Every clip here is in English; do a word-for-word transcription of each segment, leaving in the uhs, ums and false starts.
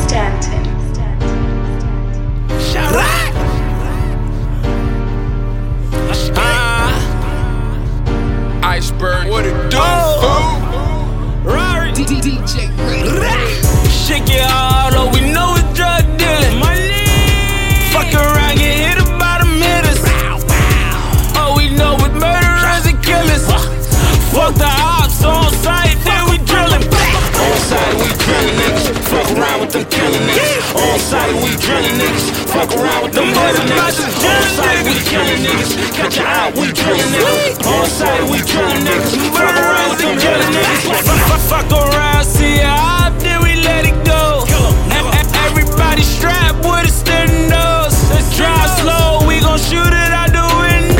Stanton. Shout out! Uh, Iceberg, what it do? Oh. Rory, D D J, shake it all over. We know it's drug dealing. Fuck around, get hit about a hitters. All we know is murderers and killers. Fuck the ops on site, then we drillin'. On site, we drillin' niggas. Fuck around with them killin' niggas. On site, we drillin' niggas. Fuck around with them murder niggas. On site, we killin' niggas. Catch you out, we drillin' niggas. On site, we drillin' niggas. Fuck around with them killin' niggas. Fuck, fuck, fuck around, see a op, then we let it go. Everybody strapped with a steering nose. Drive slow, we gon' shoot it out the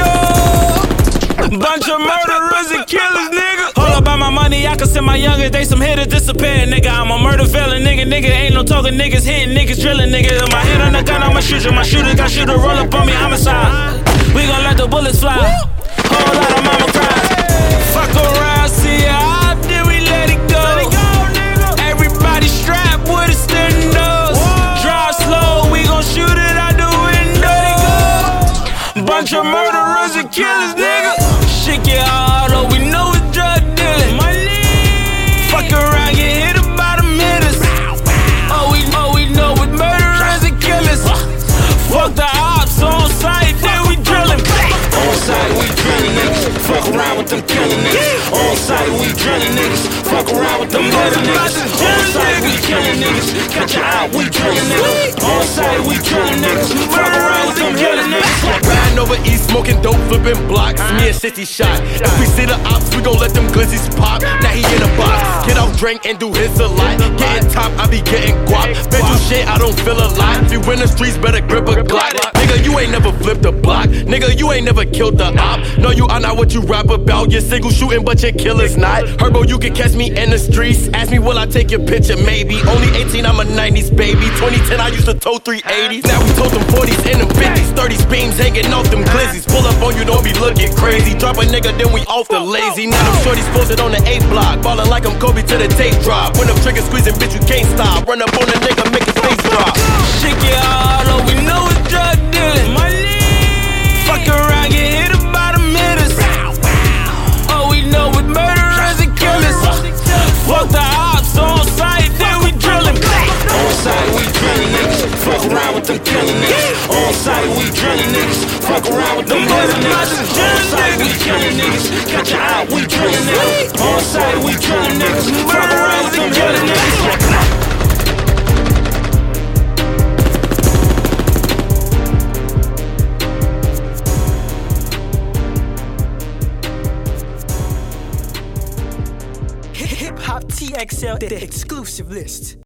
window. Bunch of murderers and killers, nigga. All about my money, I can send my youngest. They some hitters disappear, nigga. I'm a murder felon, nigga. Nigga ain't no talking, niggas hitting, niggas drilling, nigga. My head on the gun, I'ma shoot you. My shooter got shooter roll up on me, homicide. We gon' let the bullets fly. Whole lot of mama cries. Fuck around, see a op, then we let it go. Everybody strapped with a steering nose. Drive slow, we gon' shoot it out the window. Bunch of murderers and killers, nigga. Shake it all over, we know it's drug dealing. Fuck around, get hit about a hitters. All we, all we know is murderers and killers. Fuck the ops on site, then we drillin'. On site, we drillin' niggas. Fuck around with them killin' niggas. On site, we drillin' niggas. Fuck around with them murder niggas. On site, we killin' niggas. Catch you out, we drillin' niggas. On site, we drillin' niggas. Fuck around with them killin' niggas. Riding over east, smoking dope, flipping blocks. Me and sixty shot. If we see the ops, we gon' let them glizzies pop. Now he in a box. Get off drink and do his a lot. Getting top, I be getting guap. Been through shit, I don't feel a lot. If you in the streets, better grip a Glock. Nigga, you ain't never flipped a block. Nigga, you ain't never killed the op. No, you are not what you rap about. You're single shooting, but your killer's not. Herbo, you can catch me in the streets. Ask me, will I take your picture? Maybe. Only eighteen, I'm a nineties baby. twenty ten, I used to tow three eighties. Now we told them forties and them fifties. thirties beams hanging off them glizzies. Pull up on you, don't be looking crazy. Drop a nigga, then we off the lazy. Now them shorties posted on the eight block. Ballin' like I'm Kobe to the tape drop. When them triggers squeezing, bitch, you can't stop. Run up on a nigga, make his face drop. Shake it all over, we know it's drug dealing. Fuck around, get hit about a hitters. All we know is murderers and killers. Fuck the ops on site, then we drillin'. On site, we drillin' niggas. Fuck around with them killin' niggas. On site, we drillin' niggas. Fuck around with them murder niggas. On site, we killin' niggas. Catch you out, we drillin' niggas. On site, we drillin' niggas. Fuck around with them killin' niggas. Hip Hop T X L, the exclusive list.